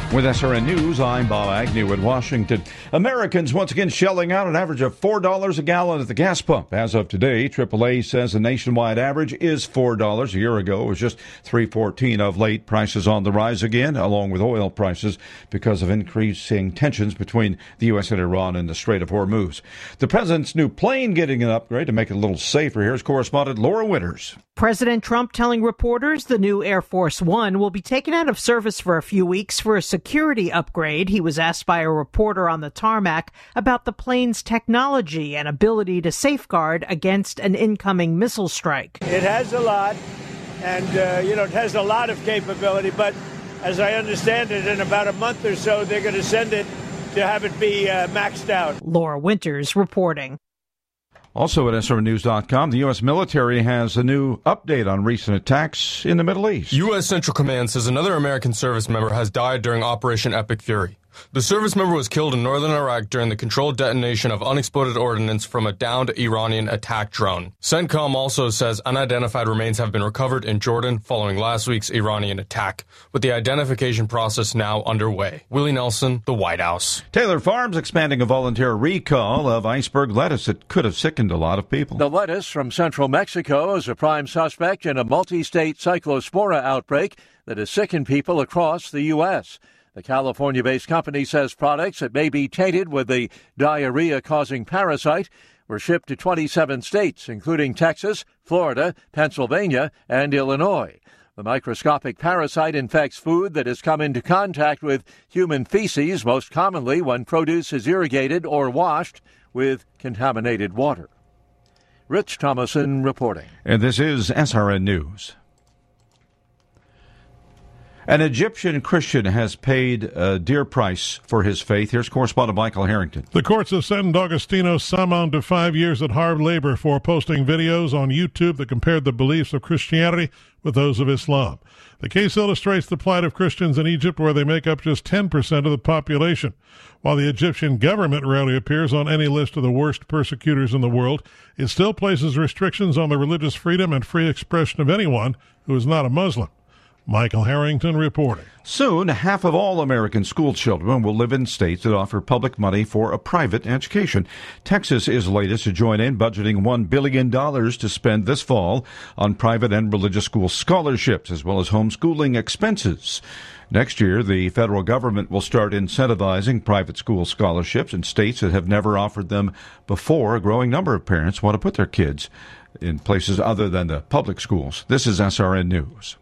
With SRN News, I'm Bob Agnew in Washington. Americans once again shelling out an average of $4 a gallon at the gas pump. As of today, AAA says the nationwide average is $4. A year ago, it was just $3.14. Of late, prices on the rise again, along with oil prices, because of increasing tensions between the U.S. and Iran in the Strait of Hormuz. The president's new plane getting an upgrade to make it a little safer. Here's correspondent Laura Winters. President Trump telling reporters the new Air Force One will be taken out of service for a few weeks for a security upgrade. He was asked by a reporter on the tarmac about the plane's technology and ability to safeguard against an incoming missile strike. It has a lot, and, it has a lot of capability, but as I understand it, in about a month or so, they're going to send it to have it be maxed out. Laura Winters reporting. Also at SRNews.com, the U.S. military has a new update on recent attacks in the Middle East. U.S. Central Command says another American service member has died during Operation Epic Fury. The service member was killed in northern Iraq during the controlled detonation of unexploded ordnance from a downed Iranian attack drone. CENTCOM also says unidentified remains have been recovered in Jordan following last week's Iranian attack, with the identification process now underway. Willie Nelson, the White House. Taylor Farms expanding a volunteer recall of iceberg lettuce that could have sickened a lot of people. The lettuce from central Mexico is a prime suspect in a multi-state cyclospora outbreak that has sickened people across the U.S. The California-based company says products that may be tainted with the diarrhea-causing parasite were shipped to 27 states, including Texas, Florida, Pennsylvania, and Illinois. The microscopic parasite infects food that has come into contact with human feces, most commonly when produce is irrigated or washed with contaminated water. Rich Thomason reporting. And this is SRN News. An Egyptian Christian has paid a dear price for his faith. Here's correspondent Michael Harrington. The courts have sentenced Agostino Samon to 5 years at hard labor for posting videos on YouTube that compared the beliefs of Christianity with those of Islam. The case illustrates the plight of Christians in Egypt, where they make up just 10% of the population. While the Egyptian government rarely appears on any list of the worst persecutors in the world, it still places restrictions on the religious freedom and free expression of anyone who is not a Muslim. Michael Harrington reporting. Soon, half of all American school children will live in states that offer public money for a private education. Texas is latest to join in, budgeting $1 billion to spend this fall on private and religious school scholarships, as well as homeschooling expenses. Next year, the federal government will start incentivizing private school scholarships in states that have never offered them before. A growing number of parents want to put their kids in places other than the public schools. This is SRN News.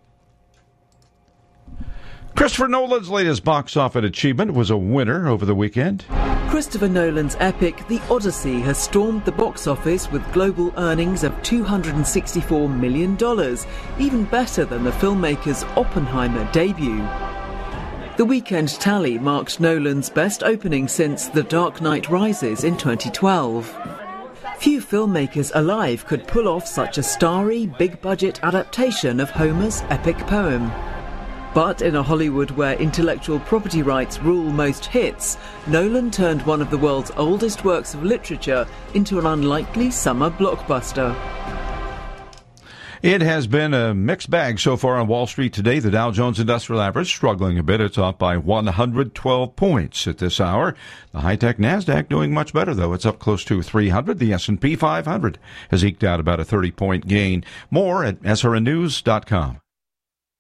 Christopher Nolan's latest box office achievement was a winner over the weekend. Christopher Nolan's epic The Odyssey has stormed the box office with global earnings of $264 million, even better than the filmmaker's Oppenheimer debut. The weekend tally marked Nolan's best opening since The Dark Knight Rises in 2012. Few filmmakers alive could pull off such a starry, big-budget adaptation of Homer's epic poem. But in a Hollywood where intellectual property rights rule most hits, Nolan turned one of the world's oldest works of literature into an unlikely summer blockbuster. It has been a mixed bag so far on Wall Street today. The Dow Jones Industrial Average struggling a bit. It's off by 112 points at this hour. The high-tech NASDAQ doing much better, though. It's up close to 300. The S&P 500 has eked out about a 30-point gain. More at srnnews.com.